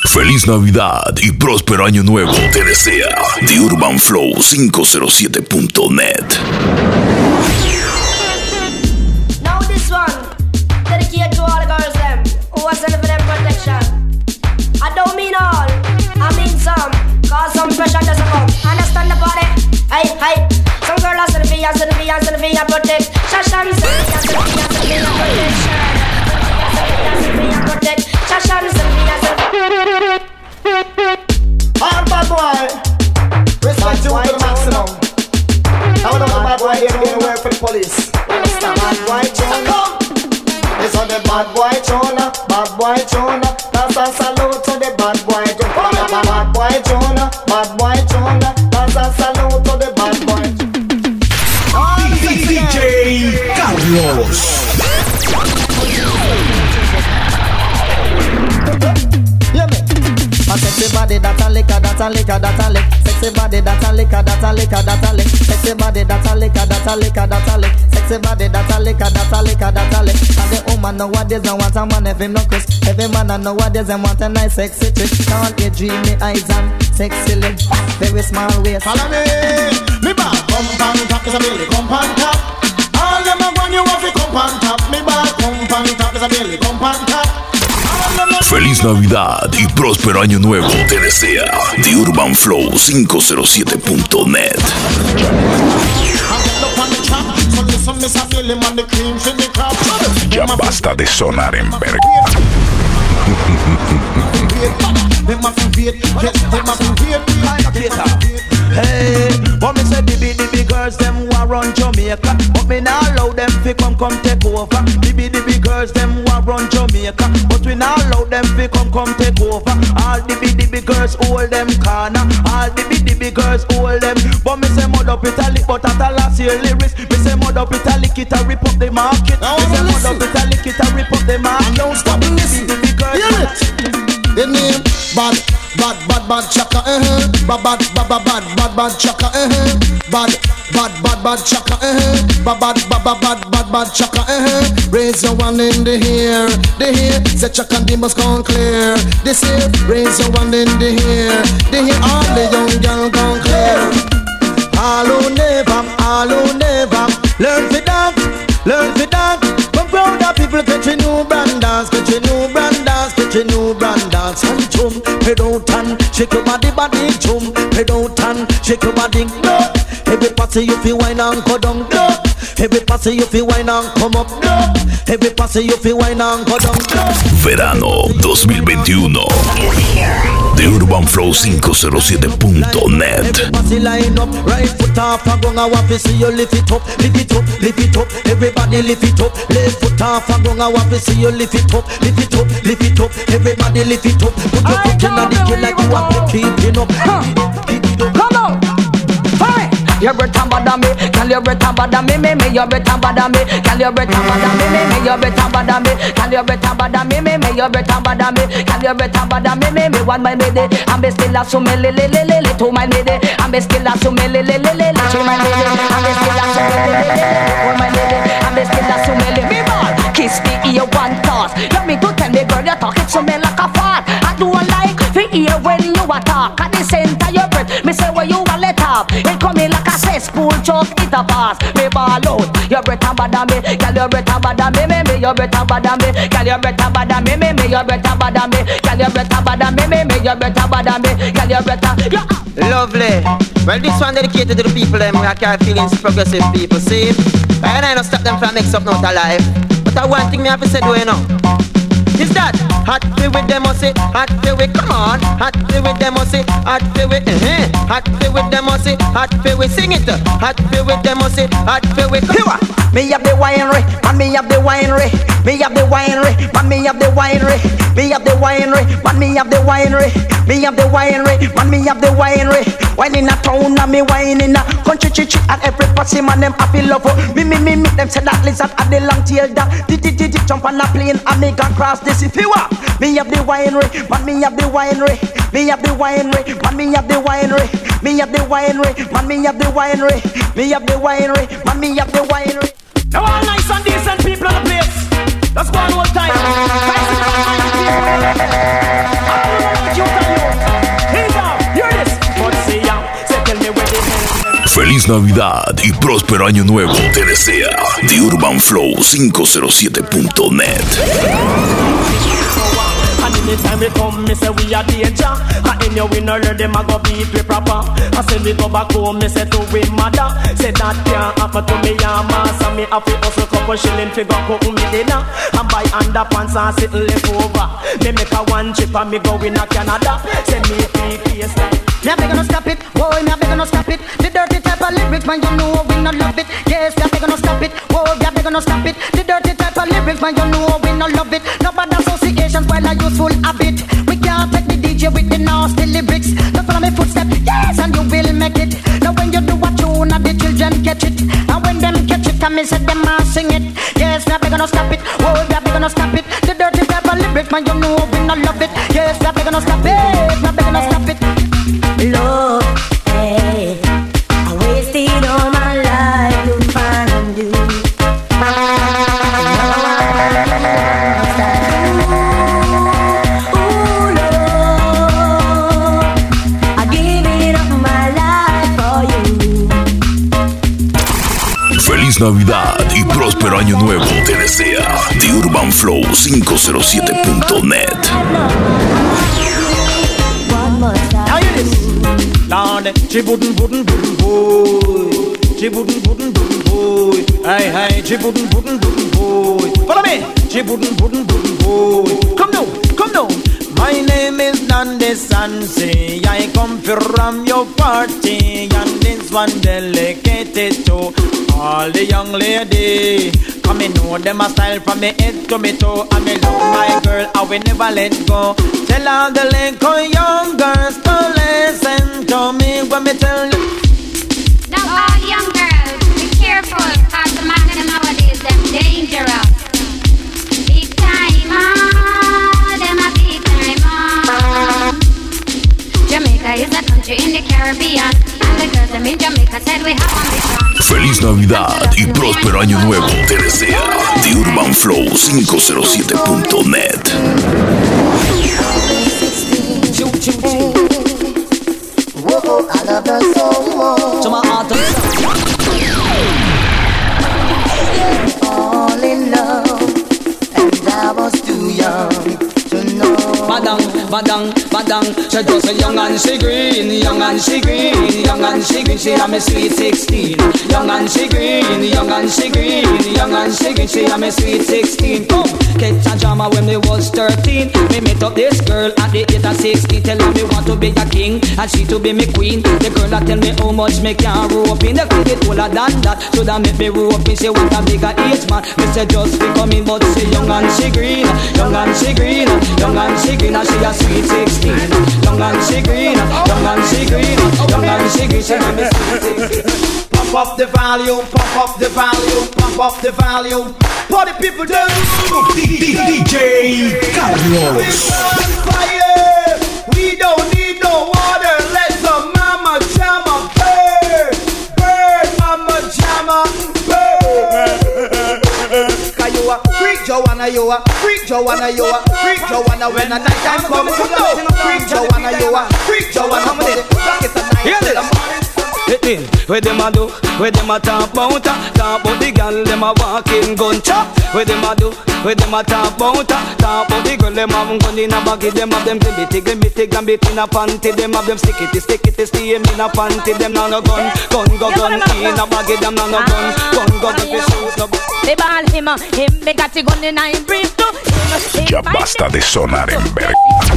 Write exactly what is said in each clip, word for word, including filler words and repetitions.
Feliz Navidad y próspero año nuevo te desea The Urban Flow cinco cero siete punto net. Now this one, dedicated to all the girls them who are sending for them protection. I don't mean all, I mean some, cause some pressure doesn't come. Understand the party? Hey, hey. Some girl are sending for you, sending for you, sending for you, protect. Shashan, sending for you, sending for you, sending for you, protection. Sending for you, protect. Shashan, sending for you, sending for you. All bad boy, respect you to the maximum. I want to know bad boy here to work for the police. Understand? Bad boy Jonah, it's on the bad boy Jonah, bad boy Jonah. That's a salute to the bad boy Jonah, bad boy Jonah, bad boy Jonah. That's a salute to the bad boy. D J Carlos. Sexy body that a liquor, that a liquor, that a lick. Sexy body that a liquor, that a liquor, that a lick. Sexy body that a liquor, that a liquor, that a lick. Sexy body that a liquor, that a liquor, that a lick. And the woman nowadays don't want a man if him no Chris. Every man nowadays them want a nice sexy trick. Can't get dreamy eyes and sexy lips, very small waist. Follow me, me back come on top, is a belly come on top. All them a want you want to come on top. Me back come on top, is a belly come on top. Feliz Navidad y próspero año nuevo te desea The Urban Flow cinco cero siete punto net. Ya basta de sonar en verga. Hey, but me say the big, the big girls them who run Jamaica, but me not allow them fi come come take over. The big, the big girls them who run Jamaica, but we not allow them fi come come take over. All the big, the big girls hold them corner, all the big, the big girls hold them. But me say mud up Italy, but at the last year lyrics, me say mud up Italy, it a rip up the market. Me say mud up Italy, it a rip up the market. Don't stop the listening. big, the big girls. The name bad, bad, bad, bad chaka, eh eh. Bad, bad, bad, bad, bad, bad, bad chaka, eh eh. Bad, bad, bad, bad chaka, eh eh. Bad, bad, bad, bad, bad, bad, bad chaka, eh eh. Raise your one in the air, the air. Say chaka and must come clear. This here, raise your one in the air, the air. All the young girl gone clear. All who never, all who never learn for that, learn for that. Come proud of people catch a new brand dance, catch a new brand dance, catch a new brand dance. And chum, head out and shake your body, body chum, head out and shake your body. No, every party you feel wine and go down. No, every party you feel wine and come up. No, every party you feel wine and go down. Verano dos mil veintiuno. The Urban Flow cinco cero siete punto net. Everybody line up, right foot off and go. I want to see you lift it up, lift it up, lift it up. Everybody lift it up, left foot off and go. I want to see you lift it up, lift it up, lift it up. Everybody lift it up. Put your foot in the kill like you want to keep it up. Come on, hey. You're better than me, can you better than me, me, me, you're better than me, can you better than me, me, me, you're better than me, can you better than me, me, me, you're better than me, can you better than me, me, me, one my lady, I'm be still a sume li li li li li to my lady, I'm be still a sume li li li li li to my lady, I'm be still a sume li li li li to my lady, I'm be still a sume li me ball, kiss the ear one toss, you me to tell me girl you talk it to me like a fart, I do a like the ear when you a talk, at the center your breath, me say where you a let up, it come in like a cesspool, just it a pass, me ball out. You better than me, girl. You better than me, me, me. You better than me, girl. You better than me, me, me. You better than me, girl. You better than me, me, me. You better than me, girl. You better. Lovely. Well, this one dedicated to the people them who carry feelings, progressive people. See, and I don't stop them from mix up not alive. But I one thing me have to say, do you know? Is that hot feel with them or say hot feel with come on hot feel with them or say hot feel with uh-huh. Hot feel with them or say hot feel with sing it hot feel with them or say hot feel with come on. Me have the winery, man me have the winery, me have the winery, man me have the winery, me have the winery, man me have the winery, me have the winery, man me have the winery. Wine in a town and me wine in a country chichi and every pussy man them happy love me me me me them say that lizard at the long tail that did did did jump on a plane and me can cross this if you want. Me have the winery, man me have the winery, me have the winery, man me have the winery, me have the winery, man me have the winery, me have the winery, man me have the winery. Now all nice and decent people in the place. Let's go on one time. Guys, you Feliz Navidad y próspero año nuevo te desea The Urban Flow cinco cero siete punto net. Anytime we come, me say we are danger. And in your winner, them a go beat we proper. I say we go back home, me say to we mother. Say that can't happen to me and master. Me have to hustle couple shilling fi go cook me dinner. And buy underpants and sit left over. Me make a one trip and me go in a Canada. Say me three case like. Me a beg no stop it, boy, me a beg no stop it. The dirty type of lyrics, man, you know we no love it. Yes, me a beg no stop it, boy, me a beg no stop it. The dirty type of lyrics, man, you know we no love it. No bad associations, while a useful habit. We can't take the D J with the nasty lyrics. Don't follow me footsteps, yes, and you will make it. Now when you do a tune, the children catch it. And when them catch it, come and say them a sing it. Yes, me a beg no stop it, boy, me a beg no stop it. The dirty type of lyrics, man, you know we no love it. Yes, me a beg no stop it, me a beg no stop it. Lord, hey, I wasted all my life to find you. Ooh, Lord, I give it up my life for you. Feliz Navidad y próspero año nuevo te desea The Urban Flow cinco cero siete punto net. Now hear this. Lord, she wouldn't, wouldn't, wouldn't, boy. She wouldn't, wouldn't, wouldn't, boy. Hey, hey, she wouldn't, wouldn't, wouldn't, boy. Follow me. She wouldn't, wouldn't, wouldn't, boy. Come now, come now. My name is Nande Sansi. I come from your party, and this one dedicated to all the young lady. Come in, know them a style from me head to me toe. And me love my girl, I will never let go. Tell all the little young girls to listen to me when me tell them. Now all young girls, be careful, cause the man them nowadays, them dangerous. Big time, ah, them a big time, ah. Jamaica is a country in the Caribbean. And the girls them in Jamaica said we have ambition. Feliz Navidad y próspero año nuevo te desea The Urban Flow cinco cero siete punto net. Whoa, I love her so much. To my heart, all in love, and I was too young to know. Badang, badang, badang. She just a young and she green, young and she green, young and she green. She am a sweet sixteen. Young and she green, young and she green, young and she green. She am a sweet sixteen. Come, catch a drama when me was thirteen. Me met up this girl at the age of sixteen. Tell her me want to be a king and she to be me queen. The girl that tell me how much me can rope in. The girl it older than that, should have make me rope in. She want a bigger age man. Me say just be coming, but she young and she green, young and she green, young and she green. And she a sweet sixteen. Young and she green, young and she green, young and she green. She a me sweet sixteen. Pump up the volume, pump up the volume, pump up the volume. Party people down. D J Carlos. Fire. We don't need no water. Let the mama jama burn, burn, mama jama burn. Cause you a freak Joanna, you a freak Joanna, you a freak Joanna. When the night time comes, freak Joanna, you a freak Joanna. Rock it at night till the morning. It in, where them a do, where them a talk about, talk about the girl, them a walking gun chop. Where them a do, where them a talk about, talk about the girl, them have gun in a baggy, them have them glibity, glibity, gambit in a panty, them have them stickity, stickity, steam in a panty, them now no gun, gun go gun in a baggy, them now no gun, gun go gun for shoes no. They ball him, him they got the gun in a him brief too. Ya basta de sonar en verga.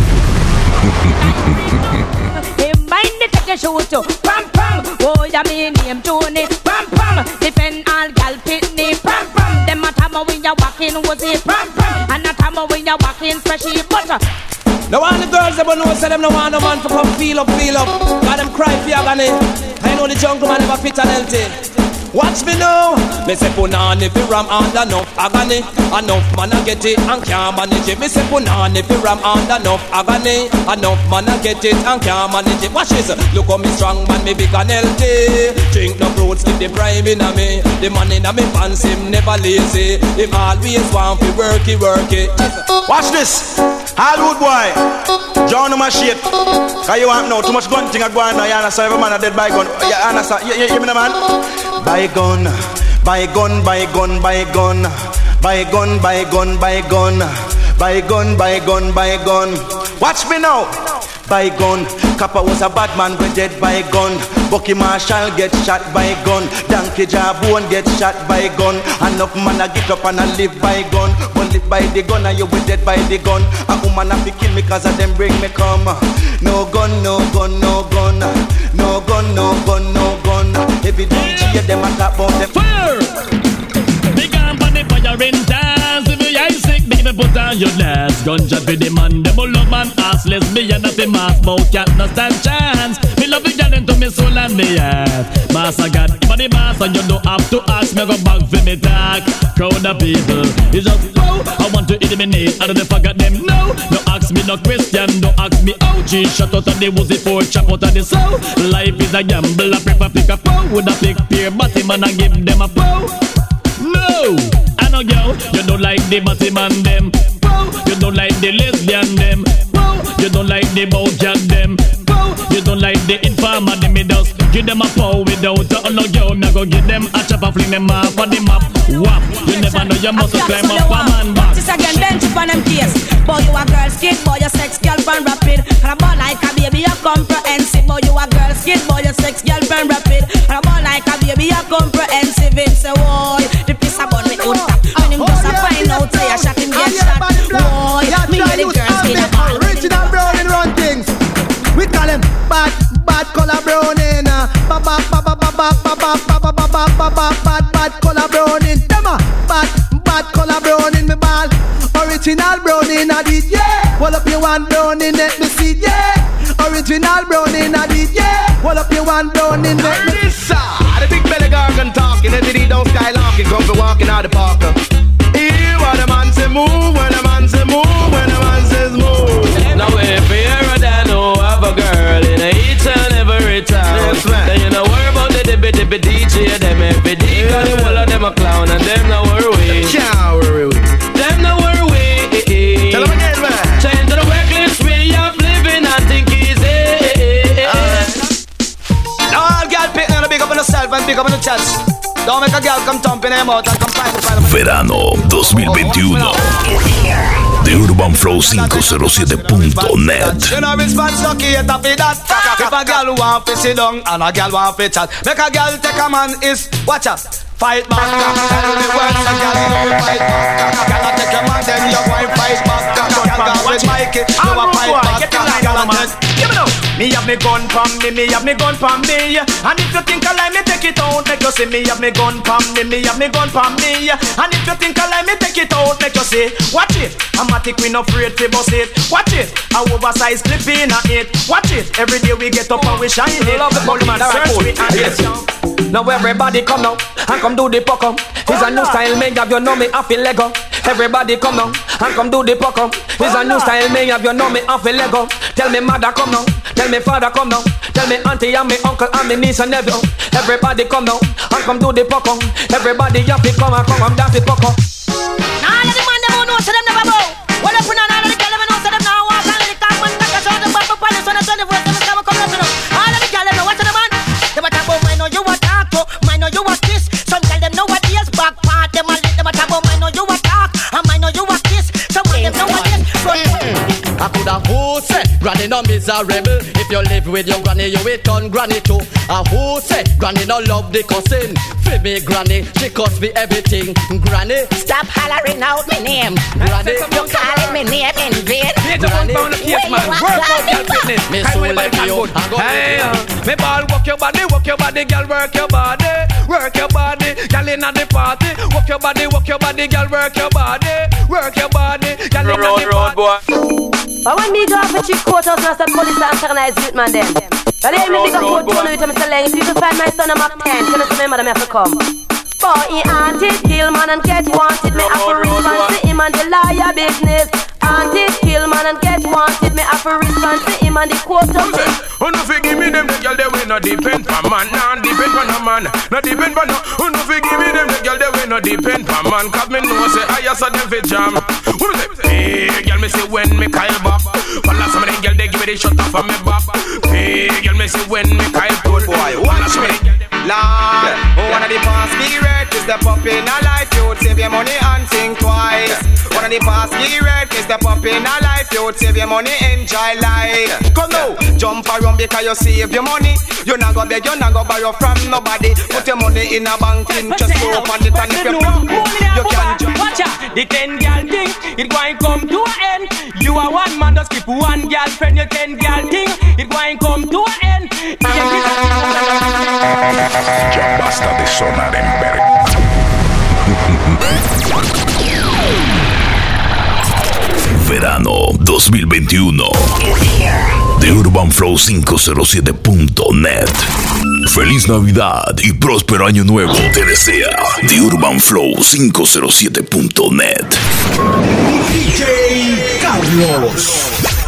Mind the take a shoot to pam pam. Oh, ya me name Tony. Pam pam. Defend all gal pitney. Pam pam. Them a time when you walking was it. Pam pam. And a time when you walking special butter. Now all the girls that know say them no want no man to come feel up, feel up. Got them cry for agony. I know the jungle man never fit and healthy. Watch me now. Me say punani fi ram under enough agony. Enough man a get it and can't manage it. Me say punani fi ram under enough agony. Enough man a get it and can't manage it. Watch this. Look how me strong man, me big and healthy. Drink no fruits, keep the prime in a me. The man in a me pants, him never lazy. Him always want fi worky worky. Watch this. Hollywood boy. John my shit. Cause you want know too much gun thing a go on now. You understand? Every man a dead by gun. You understand? You, you, you hear me, the man? By gun, by gun, by gun, by gun, by gun, by gun, by gun, by gun, by gun, by gun. Watch me now. By gun, Kappa was a bad man, we dead by gun. Bucky Marshall get shot by gun. Donkey Jabone get shot by gun. Enough man a get up and a live by gun. But live by the gun and you will dead by the gun. A woman have to kill me cause of them bring me come. No gun, no gun, no gun. No gun, no gun, no gun. Every D J them a talk about them. Fire! Big on the fire in dance. If you ain't sick, baby, put on your last. Gunshot for the man, them all love man. Ass lesbian at the mass, but can't no stand chance. Me love the girl into me soul and me heart. Master God, if I'm the master, you don't have to ask me. Go back for me talk. Crowd of people, it's just flow. I want to eliminate, I don't forget them. No, no ask me no question, don't ask me oh gee. Shut out of the woozy for chop out of the soul. Life is a gamble, I prefer pick a foe. Would I pick peer body man and give them a foe? No, I know yo, you don't like the body man them. Whoa, you don't like the lesbian them. Whoa, you don't like the bogan them. Whoa, you don't like the informer them. Me just give them a pow without a no yo. Me go give them a chop and fling them off on the map. Wap, you never know you must climb up a man back. This again, bench up on them case. Boy, you a girl skid, boy, you sex girlfriend rapid. And a boy like a baby, you comprehensive. Boy, you a girl skid, boy, you sex girlfriend rapid. And a boy like a baby, you comprehensive. It's a boy, the piece of bun me out tap. When him just a find out, say a shot him get shot. Boy, me and the girl skid a ball. Original Browning run things. We call him bad, bad color Browning. Bad, bad, bad, bad, bad, bad, bad, bad, bad, bad, bad, bad, bad color Browning. Dema, bad, bad color Browning me ball. Original Browning I did, yeah. Well up you one Browning, let me see, yeah. Original Browning I did, yeah. Well up you one Browning, let me see. The big belly gargan talking, and the D don't skylarking, come for walking out the park. Hear what the man say move, when the man say move, when the man says move. Now if you hear that know have a girl in each and every town, yes, then you know worry about the dibby dibby D J, them every D, cause the whole of them a clown, and them no worry. Can't worry. Them no worry. Tell them again, man. Change to the reckless way of living, I think easy. Now all girl pick now big up on yourself and pick up on the chest. Don't make a girl come thumping them out and come find the final. Verano dos mil veintiuno de Urban Flow cinco cero siete punto net. You know response lucky at a that. If a girl want to sit down and a girl want to chat, make a girl take a man is watch out. Fight back, tell me what's a girl you fight back. Girl take a man then you go fight back. Girl go with Mikey, you a fight back. Girl take, give me now. Me have me gun pon me, me have me gun pon me. And if you think I lie, me take it out, make you see. Me have me gun pon me, me have me gun pon me. And if you think I lie, me take it out, make you see. Watch it, I'm a tick, we no afraid to bust it. Watch it, a oversized clip in a it. Watch it, every day we get up and we shine it. Love the man, search we and get down. Now everybody come now and come do the puck up. It's a new style, me have you know me off the Lego. Everybody come now and come do the puck up. It's a new style, me have you know me off the Lego. Tell me mother come now, tell me father come now, tell me auntie and me uncle and me niece and nephew. Everybody come now and come do the puck up. Everybody have to come and come and dance the puck up. Now all of the man them who know so them never bow. What up and all of the girl them know so them now walk and let it come and knock us out the bumper palace on the twenty-fourth them come come up to them. All of the girl them know what to the man. Them a talk about mine know you a talk to, mine know you a kiss. Some girl them know what is back part. Them a let them a talk about mine know you a talk, and mine know you a kiss. Some of them know what is front. I coulda who say granny no miserable. If you live with your granny, you will turn granny too. And who say granny no love the cousin? For me granny, she cost me everything. Granny, stop hollering out my name. Granny, you calling me name in vain. Granny, where you work out your fitness. Me soul let you out. Hey, uh, me ball walk your body, walk your body, girl, work your body, work your body, girl inna the party. Walk your body, walk your body, girl, work your body, work your body, girl inna the party. But when me go off a cheap court house, I police and organize youth man them. But then me big a court phone with him, Mister Lang. If you can find my son, I'm up ten. Can you remember them have to come? Boy, he haunted, kill man and get wanted. Me have to respond to him and the liar business. auntie. Kill man and get wanted. Me have to respond to him and the quote of him. Who no fi give me them the girl they will not depend for man, nah depend for no man, not depend for no. Who no fi give me them the girl they will not depend for man, 'cause me know say I saw them fi jam. Who no say, hey girl me say when me Kyle bop, well some of them girl they give me the shot off of me bop. Hey girl me say when me Kyle put, boy watch me. Lord, oh, one of the past period is step up in a life, you'd save your money and think twice. One of the past period is step up in a life, you'd save your money, enjoy life. Come now, jump around because you save your money. You not go beg, you not go borrow from nobody. Put your money in a bank, in just go up on it and if you broke, you can jump. Watch out, the ten girl thing, it going come to an end. You are one man, just keep one girlfriend, your ten girl thing, it going come to an end. Ya basta de sonar en verga. Verano dos mil veintiuno de Urban Flow quinientos siete punto net. Feliz Navidad y próspero año nuevo te desea de Urban Flow quinientos siete punto net. D J Carlos.